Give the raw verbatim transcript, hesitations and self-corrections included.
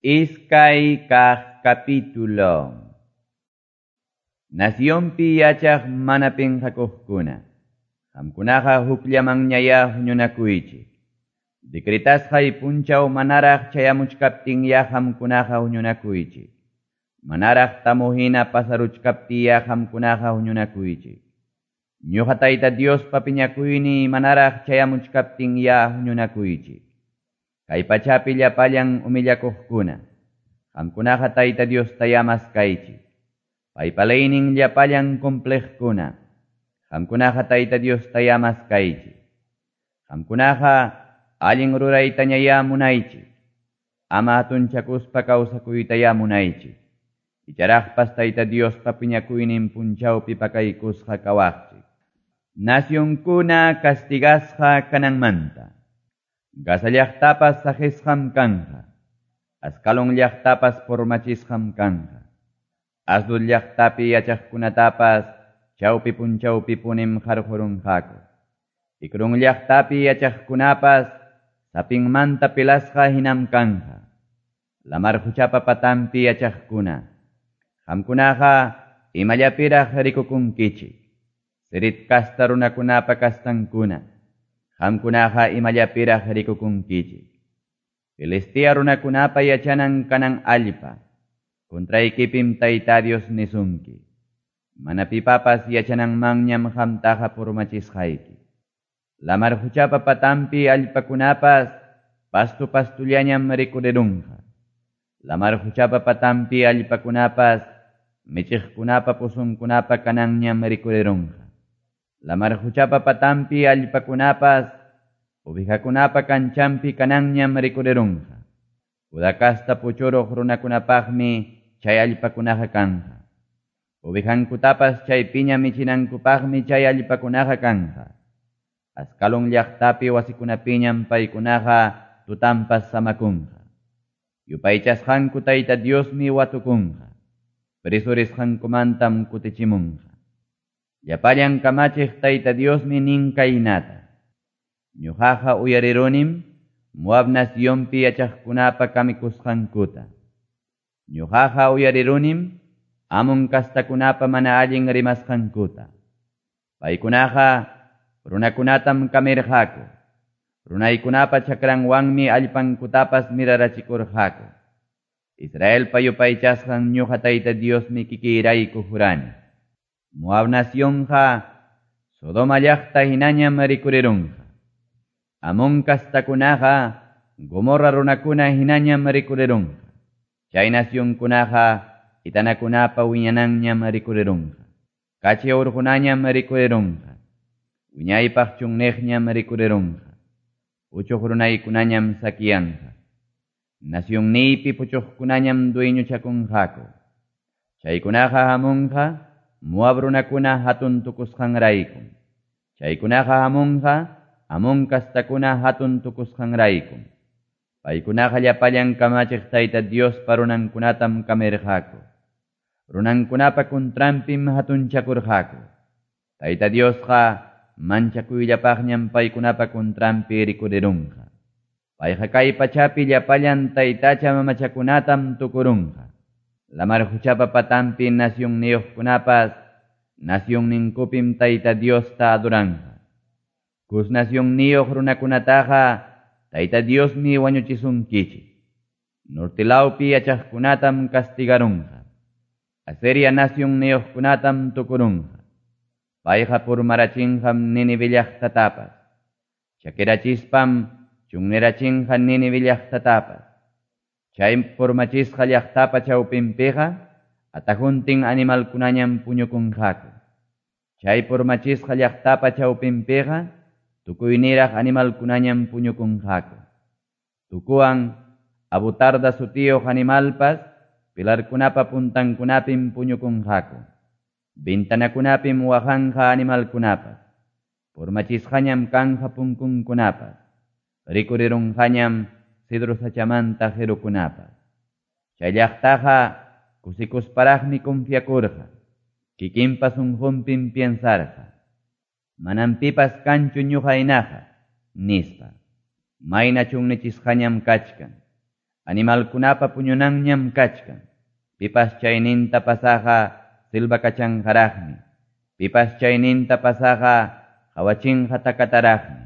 Iskay kaq capítulo. Nacionpi yachaq mana penqakuqkuna. Qamkunaqa hukllaman ñaya huñunakuychik. Decretasqay punchaw manaraq chayamuchkaptinya qamkunaqa huñunakuychik. Manaraq tamuhina pasaruchkaptiya qamkunaqa huñunakuychik. Ñuqa Tayta Diospa piñakuyni manaraq chayamuchkaptinya huñunakuychik. Kay pachapi llapallan umillakuqkuna. Qamkunaqa Tayta Diosta llamaskaychik. Paypalaynin llapallan complejkuna. Qamkunaqa Tayta Diosta llamaskaychik. Qamkunaqa allin rurayta ñaya munaychik. Ama hatunchakuspa kawsakuyta ya munaychik. Icharaqpas Tayta Diospa piñakuynin punchawpi pakaykusqa kawaqchik. Nacionkuna castigasqa kananmanta. Gaza llaqtapas sahisqam kanqa. Askalon llaqtapas formachisqam kanqa. Asdul llaqtapi yachaqkunatapas chawpi punchawpi punim qarqurunqaku. Ikrun llaqtapi yachaqkunapas sapinmanta pilasqa hinam kanqa. Lamar huchapa patampi yachaqkuna. Qamkunaqa imallapiraq rikukunkichik. Sirit kasta runakunapa kastankuna. Qamkunaqa imallapiraq rikukunkichik. Filistia runakunapa yachanan kanan allpa. Kontraykipim Tayta Dios nisunki. Mana pipapas yachananmanñam qamtaqa purmachisqayki. Lamar huchapa patampi allpakunapas pastu pastullañam rikurerunqa. Lamar huchapa patampi allpakunapas michiqkunapa pusunkunapa kananñam rikurerunqa. Lamar huchapa patampi allpakunapas ubijakunapa kanchampi kananñam rikurerunqa. Udakasta puchuruq runakunapaqmi chay allpakunaqa kanqa. Ubijankutapas chaypiña michinankupaqmi chay allpakunaqa kanqa. Askalon llaqtapi wasikunapiñam paykunaqa tutampas samakunqa. Yupaychasqanku Tayta Diosmi watukunqa. Prisurisqankumantam kutichimunqa. Llapallan kamachiq Tayta Diosmi nin kaynata. Ñuqaqa uyarirunim Moab nacionpi yachaqkunapa kamikusqankuta. Ñuqaqa uyarirunim Amon kastakunapa mana allin rimasqankuta. Paykunaqa runakunatam kamirqaku. Runaykunapa chakranwanmi allpankutapas mirarachikurqaku. Israelpa yupaychasqan ñuqa Tayta Diosmi kikirayku jurani. Moab nacionqa Sodoma llaqta hinañam rikurerunqa. Amon kastakunaqa Gomorra runakuna hinañam rikurerunqa. Chay nacionkunaqa itanakunapa wiñananñam rikurerunqa. Kachi urqunañam rikurerunqa. Wiñaypaq chunneqñam rikurerunqa. Uchuq runaykunañam sakiyanqa. Nacionniypi puchuqkunañam dueñuchakunqaku. Chaykunaqa hamunqa Moab runakuna hatun tukusqanraykum. Chaykunaqa hamunqa Amon kastakuna hatun tukusqanraykum. Paykunaqa llapallan kamachiq Tayta Diospa runankunatam kamirqaku. Runankunapa kuntrampim hatunchakurqaku. Tayta Diosqa manchakuyllapaqñam paykunapa kuntrampi rikurerunqa. Payqa kay pachapi llapallan taytacha mamachakunatam tukurunqa. Lamar huchapa patampi nacionniyuqkunapas nacionninkupim Tayta Diosta aduranqa. Kus nacionniyuq runakunataqa Tayta Diosmi wañuchisunkichik. Nortilawpi yachaqkunatam castigarunqa. Asiria nacionniyuqkunatam tukurunqa. Payqa purmarachinqam Ninive llaqtatapas. Chakirachispam chunnerachinqa Ninive llaqtatapas. Chay purmachisqa llaqtapa chawpinpiqa atajuntin animalkunañam puñukunqaku. Chay purmachisqa llaqtapa chawpinpiqa tukuyniraq animalkunañam puñukunqaku. Tukuwan abutarda sutiyuq animalpas pilarkunapa puntankunapim puñukunqaku. Bintanakunapim wajanqa animalkunapas. Purmachisqañam kanqa punkunkunapas. Rikurirunqañam Sidru sachamanta jerukunapas. Chay llaqtaqa kusikusparaqmi confiakurqa. Kikinpas unqunpim piensarqa. Manam pipas kanchu ñuqaynaqa, nispa. Mayna chunnichisqañam kachkan. animalkunapa puñunanñam kachkan. Pipas chayninta pasaqa silva kachanjaraqmi. Pipas chayninta pasaqa hawachinqa takataraqmi.